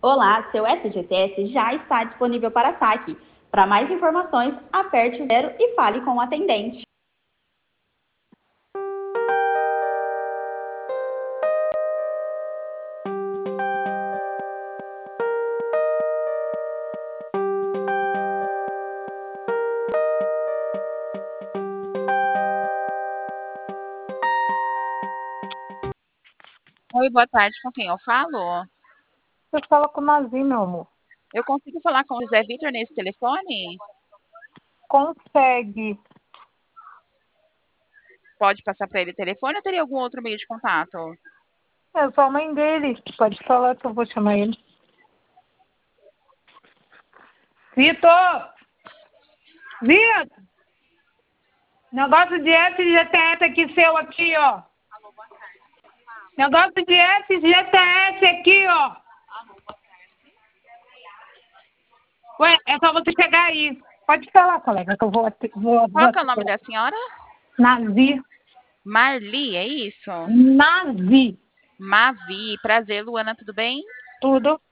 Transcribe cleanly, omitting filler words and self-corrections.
Olá, seu FGTS já está disponível para saque. Para mais informações, aperte o 0 e fale com o atendente. Oi, boa tarde. Com quem eu falo? Você fala com o Nazi, meu amor. Eu consigo falar com o José Vitor nesse telefone? Consegue. Pode passar para ele o telefone ou teria algum outro meio de contato? Eu sou a mãe dele. Pode falar que eu vou chamar ele. Vitor! Vitor! Negócio de FGTS aqui seu aqui, ó. Negócio de FGTS aqui, ó. Ué, é só você chegar aí. Pode falar, colega, que eu vou... Qual que é o nome da senhora? Nazi. Marli, é isso? Nazi. Mavi. Prazer, Luana, tudo bem? Tudo.